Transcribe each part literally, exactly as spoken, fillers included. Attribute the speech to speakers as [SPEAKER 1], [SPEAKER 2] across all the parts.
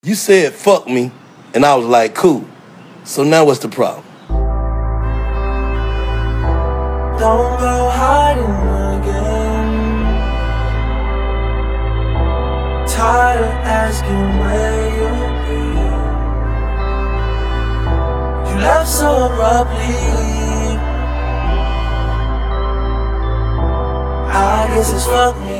[SPEAKER 1] You said fuck me, and I was like, cool. So now what's the problem?
[SPEAKER 2] Don't go hiding again. Tired of asking where you've been. You left so abruptly. I guess it's fuck me.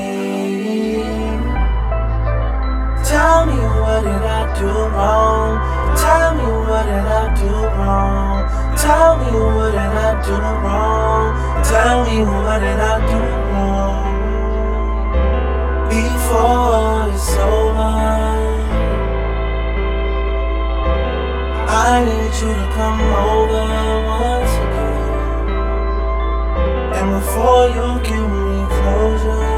[SPEAKER 2] Tell me what did I do wrong? Tell me what did I do wrong? Tell me what did I do wrong? Tell me what did I do wrong? Before it's over, I need you to come over once again. And before you give me closure,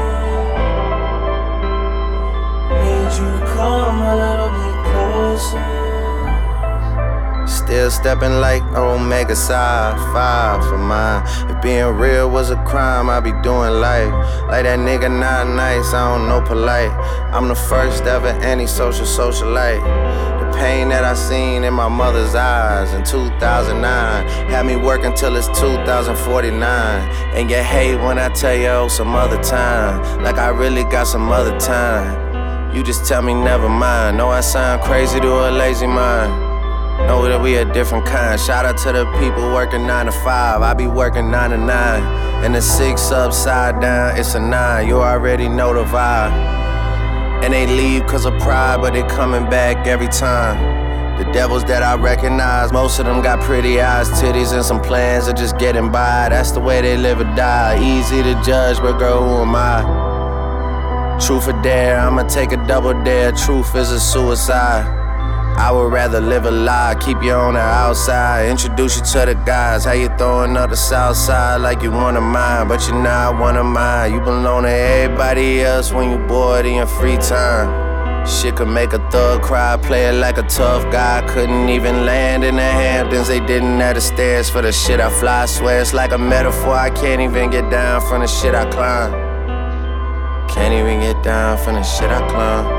[SPEAKER 2] need you to come a little bit closer.
[SPEAKER 3] Still stepping like Omega Psi five for mine. If being real was a crime, I'd be doing life. Like that nigga not nice, I don't know polite. I'm the first ever antisocial socialite. The pain that I seen in my mother's eyes in two thousand nine had me working till it's two thousand forty-nine. And you hate when I tell you oh, some other time, like I really got some other time. You just tell me never mind. Know I sound crazy to a lazy mind. Know that we a different kind. Shout out to the people working nine to five. I be working nine to nine. And the six upside down, it's a nine. You already know the vibe. And they leave cause of pride, but they coming back every time. The devils that I recognize, most of them got pretty eyes, titties, and some plans of just getting by. That's the way they live or die. Easy to judge, but girl, who am I? Truth or dare, I'ma take a double dare. Truth is a suicide. I would rather live a lie, keep you on the outside, introduce you to the guys. How you throwing up the south side like you one of mine, but you're not one of mine. You belong to everybody else when you bored in your free time. Shit could make a thug cry, play it like a tough guy. Couldn't even land in the Hamptons, they didn't have the stairs for the shit I fly. I swear it's like a metaphor, I can't even get down from the shit I climb. Can't even get down from the shit I climb.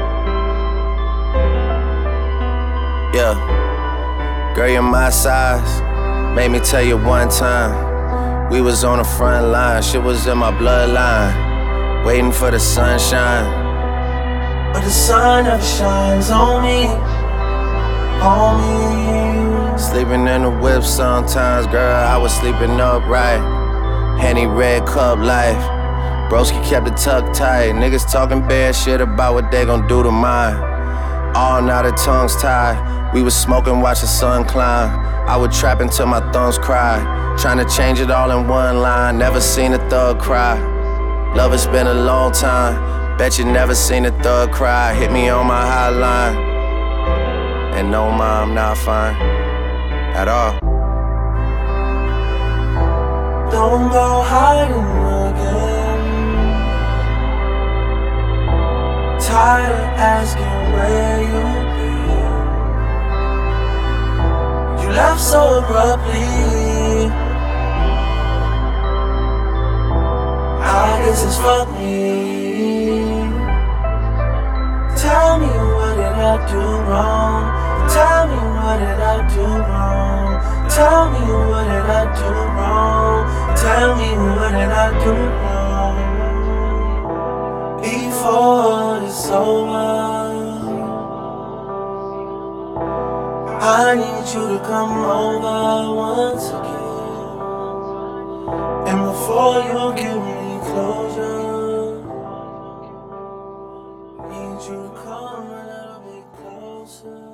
[SPEAKER 3] Yeah, girl, you're my size. Made me tell you one time. We was on the front line, shit was in my bloodline. Waiting for the sunshine.
[SPEAKER 2] But the sun never shines on me, on me.
[SPEAKER 3] Sleeping in the whip sometimes, girl, I was sleeping upright. Henny red cup life. Broski kept it tucked tight. Niggas talking bad shit about what they gon' do to mine. All now the tongues tied. We was smoking, watch the sun climb. I would trap until my thumbs cry. Trying to change it all in one line. Never seen a thug cry. Love, it's been a long time. Bet you never seen a thug cry. Hit me on my hotline. And no, ma, I'm not fine at all.
[SPEAKER 2] Don't go hiding again. Tired of asking where you've been. You left so abruptly. I guess it's fuck me. Tell me what did I do wrong? Tell me what did I do wrong? Tell me what did I do wrong? Tell me what did I do wrong? Before it's over, I need you to come over once again. And before you give me closure, need you to come a little bit closer.